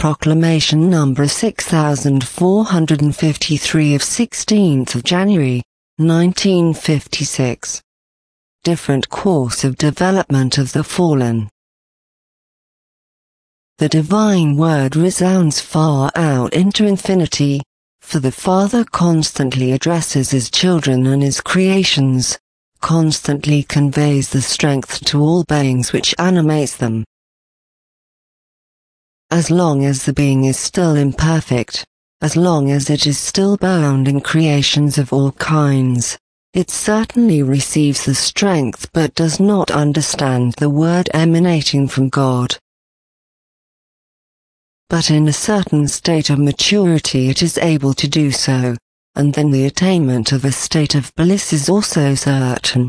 Proclamation number 6453 of 16th of January, 1956. Different course of development of the fallen. The divine word resounds far out into infinity, for the Father constantly addresses his children and his creations, constantly conveys the strength to all beings which animates them. As long as the being is still imperfect, as long as it is still bound in creations of all kinds, it certainly receives the strength but does not understand the word emanating from God. But in a certain state of maturity it is able to do so, and then the attainment of a state of bliss is also certain.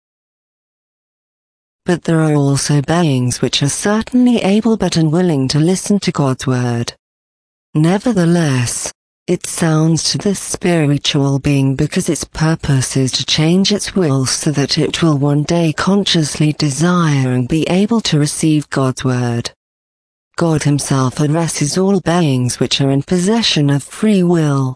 But there are also beings which are certainly able but unwilling to listen to God's word. Nevertheless, it sounds to this spiritual being because its purpose is to change its will so that it will one day consciously desire and be able to receive God's word. God himself addresses all beings which are in possession of free will.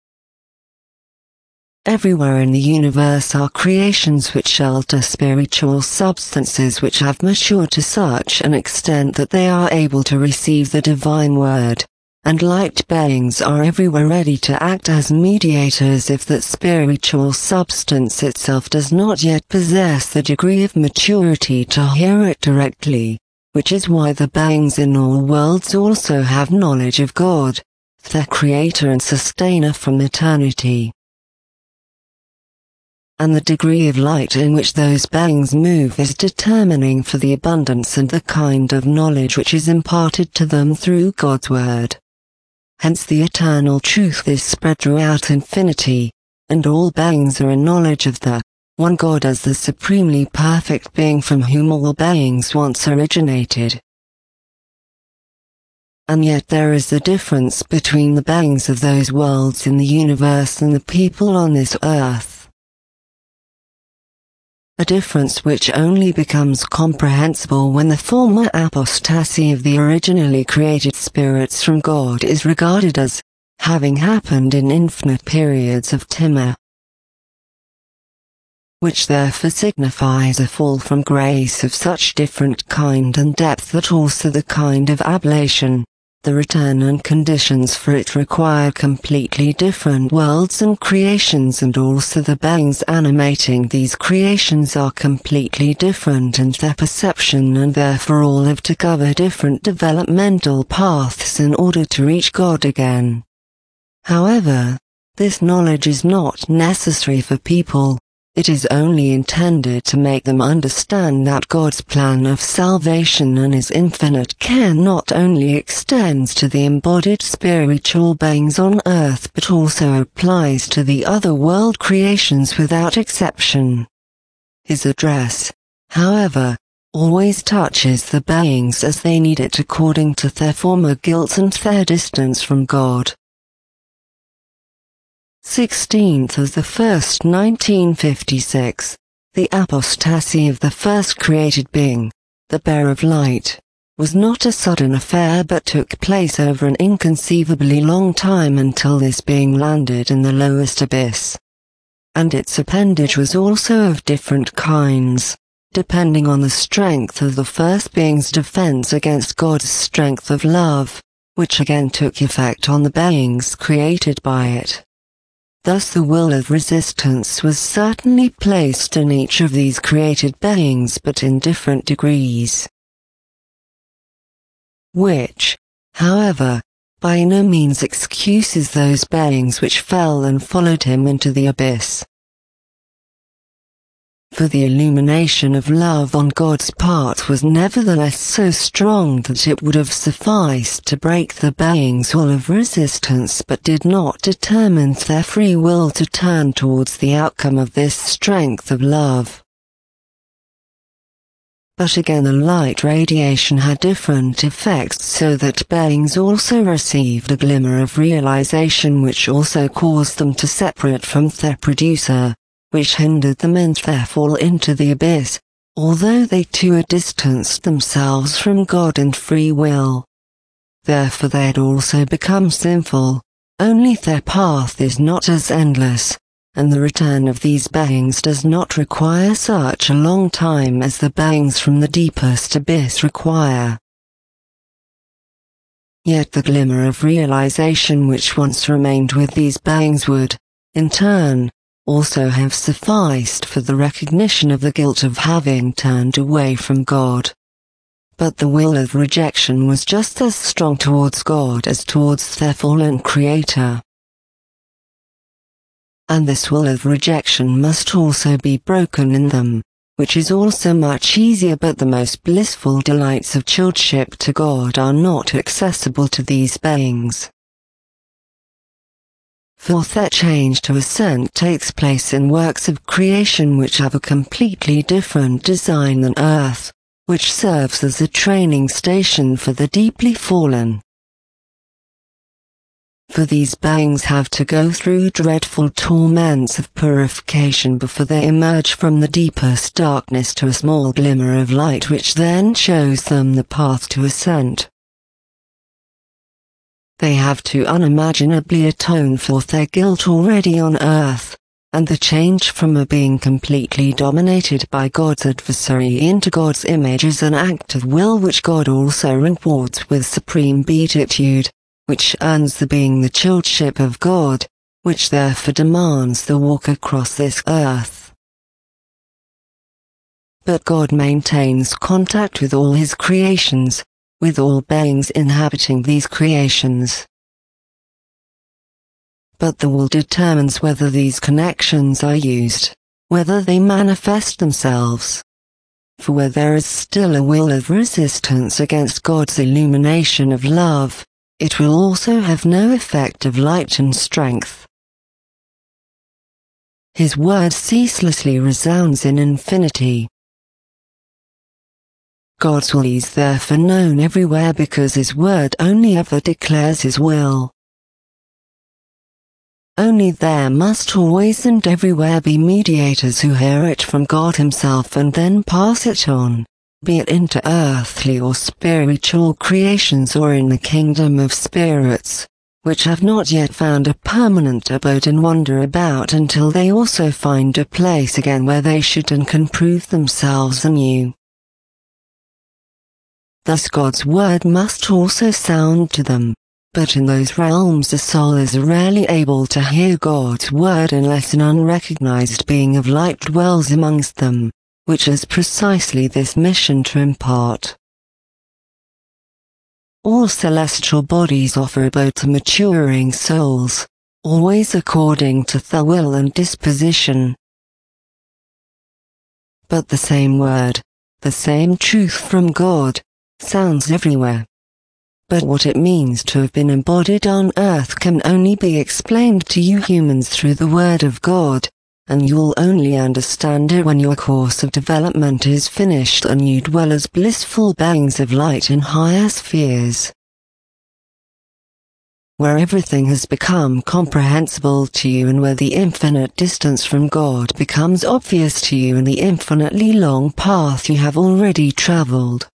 Everywhere in the universe are creations which shelter spiritual substances which have matured to such an extent that they are able to receive the divine word, and light beings are everywhere ready to act as mediators if that spiritual substance itself does not yet possess the degree of maturity to hear it directly, which is why the beings in all worlds also have knowledge of God, their creator and sustainer from eternity. And the degree of light in which those beings move is determining for the abundance and the kind of knowledge which is imparted to them through God's word. Hence the eternal truth is spread throughout infinity, and all beings are in knowledge of the one God as the supremely perfect being from whom all beings once originated. And yet there is a difference between the beings of those worlds in the universe and the people on this earth. A difference which only becomes comprehensible when the former apostasy of the originally created spirits from God is regarded as having happened in infinite periods of time, which therefore signifies a fall from grace of such different kind and depth that also the kind of ablation, the return and conditions for it require completely different worlds and creations, and also the beings animating these creations are completely different in their perception and therefore all have to cover different developmental paths in order to reach God again. However, this knowledge is not necessary for people. It is only intended to make them understand that God's plan of salvation and his infinite care not only extends to the embodied spiritual beings on earth but also applies to the other world creations without exception. His address, however, always touches the beings as they need it according to their former guilt and their distance from God. 16th of the 1st, 1956, the apostasy of the first created being, the bearer of light, was not a sudden affair but took place over an inconceivably long time until this being landed in the lowest abyss. And its appendage was also of different kinds, depending on the strength of the first being's defense against God's strength of love, which again took effect on the beings created by it. Thus the will of resistance was certainly placed in each of these created beings but in different degrees, which, however, by no means excuses those beings which fell and followed him into the abyss. For the illumination of love on God's part was nevertheless so strong that it would have sufficed to break the beings' wall of resistance but did not determine their free will to turn towards the outcome of this strength of love. But again the light radiation had different effects so that beings also received a glimmer of realization which also caused them to separate from their producer, which hindered them in their fall into the abyss, although they too had distanced themselves from God and free will. therefore they'd also become sinful, only their path is not as endless, and the return of these beings does not require such a long time as the beings from the deepest abyss require. Yet the glimmer of realization which once remained with these beings would, in turn, also have sufficed for the recognition of the guilt of having turned away from God. But the will of rejection was just as strong towards God as towards their fallen Creator. And this will of rejection must also be broken in them, which is also much easier, but the most blissful delights of childship to God are not accessible to these beings. For that change to ascent takes place in works of creation which have a completely different design than earth, which serves as a training station for the deeply fallen. For these beings have to go through dreadful torments of purification before they emerge from the deepest darkness to a small glimmer of light which then shows them the path to ascent. They have to unimaginably atone for their guilt already on earth, and the change from a being completely dominated by God's adversary into God's image is an act of will which God also rewards with supreme beatitude, which earns the being the childship of God, which therefore demands the walk across this earth. But God maintains contact with all his creations, with all beings inhabiting these creations. But the will determines whether these connections are used, whether they manifest themselves. For where there is still a will of resistance against God's illumination of love, it will also have no effect of light and strength. His word ceaselessly resounds in infinity. God's will is therefore known everywhere because his word only ever declares his will. Only there must always and everywhere be mediators who hear it from God himself and then pass it on, be it into earthly or spiritual creations or in the kingdom of spirits, which have not yet found a permanent abode and wander about until they also find a place again where they should and can prove themselves anew. Thus God's word must also sound to them, but in those realms the soul is rarely able to hear God's word unless an unrecognized being of light dwells amongst them, which has precisely this mission to impart. All celestial bodies offer abode to maturing souls, always according to their will and disposition. But the same word, the same truth from God, sounds everywhere. But what it means to have been embodied on earth can only be explained to you humans through the word of God, and you'll only understand it when your course of development is finished and you dwell as blissful beings of light in higher spheres, where everything has become comprehensible to you and where the infinite distance from God becomes obvious to you and the infinitely long path you have already traveled.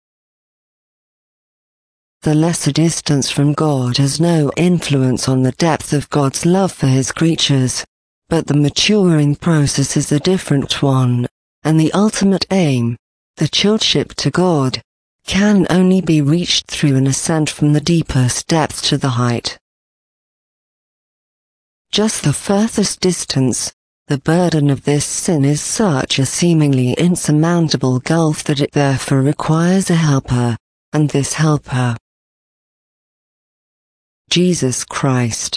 The lesser distance from God has no influence on the depth of God's love for his creatures, but the maturing process is a different one, and the ultimate aim, the childship to God, can only be reached through an ascent from the deepest depth to the height. Just the furthest distance, the burden of this sin is such a seemingly insurmountable gulf that it therefore requires a helper, and this helper, Jesus Christ,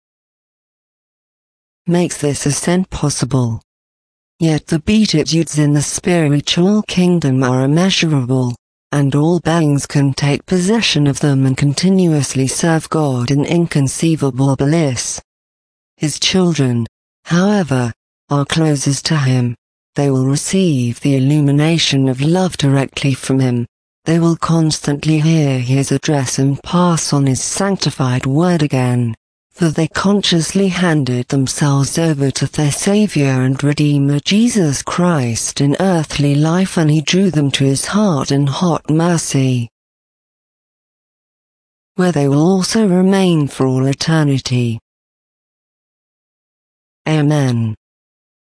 makes this ascent possible. Yet the beatitudes in the spiritual kingdom are immeasurable, and all beings can take possession of them and continuously serve God in inconceivable bliss. His children, however, are closest to him. They will receive the illumination of love directly from him. They will constantly hear his address and pass on his sanctified word again, for they consciously handed themselves over to their Savior and Redeemer Jesus Christ in earthly life, and he drew them to his heart in hot mercy. where they will also remain for all eternity. Amen.